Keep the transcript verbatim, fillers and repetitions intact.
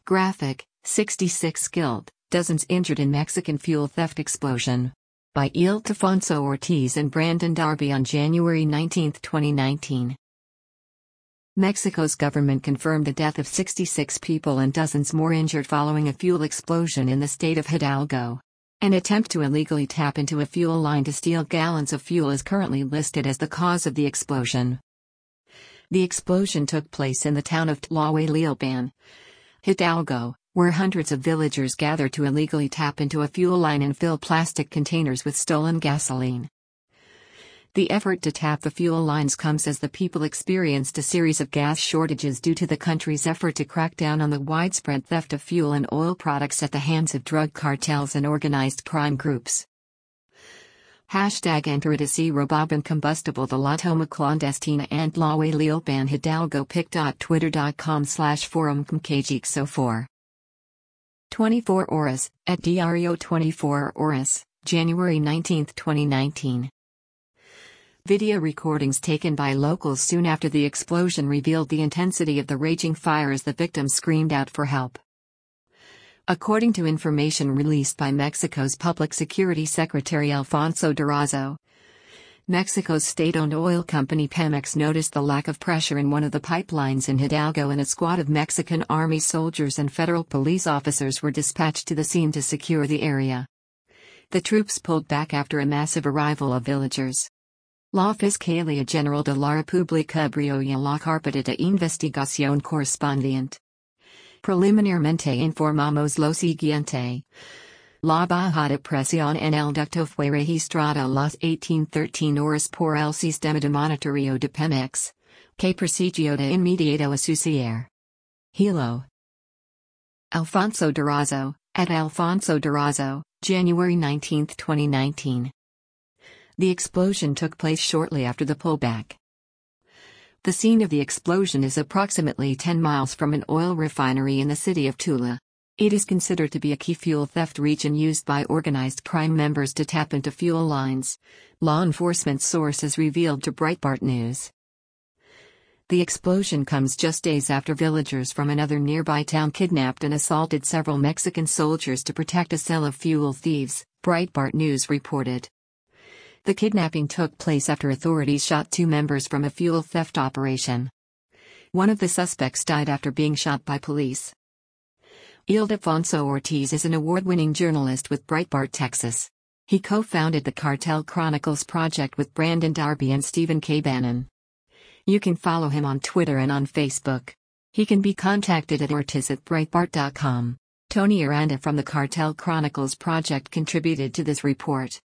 Graphic, sixty-six killed, dozens injured in Mexican fuel theft explosion. By Ildefonso Ortiz and Brandon Darby on January nineteenth, twenty nineteen. Mexico's government confirmed the death of sixty-six people and dozens more injured following a fuel explosion in the state of Hidalgo. An attempt to illegally tap into a fuel line to steal gallons of fuel is currently listed as the cause of the explosion. The explosion took place in the town of Tlahuelilpan, Hidalgo, where hundreds of villagers gathered to illegally tap into a fuel line and fill plastic containers with stolen gasoline. The effort to tap the fuel lines comes as the people experienced a series of gas shortages due to the country's effort to crack down on the widespread theft of fuel and oil products at the hands of drug cartels and organized crime groups. Hashtag Entrada y robaban combustible de la toma clandestina and Tlahuelilpan Hidalgo pic.twitter.com slash forum mkjixo four. twenty-four horas, at Diario twenty-four horas, January nineteenth, twenty nineteen. Video recordings taken by locals soon after the explosion revealed the intensity of the raging fire as the victims screamed out for help. According to information released by Mexico's Public Security Secretary Alfonso Durazo, Mexico's state-owned oil company Pemex noticed the lack of pressure in one of the pipelines in Hidalgo, and a squad of Mexican Army soldiers and federal police officers were dispatched to the scene to secure the area. The troops pulled back after a massive arrival of villagers. La Fiscalía General de la República abrió la carpeta de investigación correspondiente. Preliminarmente informamos lo siguiente. La bajada presión en el ducto fue registrada a las eighteen thirteen horas por el sistema de monitoreo de Pemex, que procedió de inmediato a suceder. Hilo. Alfonso Durazo, at Alfonso Durazo, January nineteenth, twenty nineteen. The explosion took place shortly after the pullback. The scene of the explosion is approximately ten miles from an oil refinery in the city of Tula. It is considered to be a key fuel theft region used by organized crime members to tap into fuel lines, law enforcement sources revealed to Breitbart News. The explosion comes just days after villagers from another nearby town kidnapped and assaulted several Mexican soldiers to protect a cell of fuel thieves, Breitbart News reported. The kidnapping took place after authorities shot two members from a fuel theft operation. One of the suspects died after being shot by police. Ildefonso Ortiz is an award-winning journalist with Breitbart Texas. He co-founded the Cartel Chronicles project with Brandon Darby and Stephen K. Bannon. You can follow him on Twitter and on Facebook. He can be contacted at ortiz at breitbart dot com. Tony Aranda from the Cartel Chronicles project contributed to this report.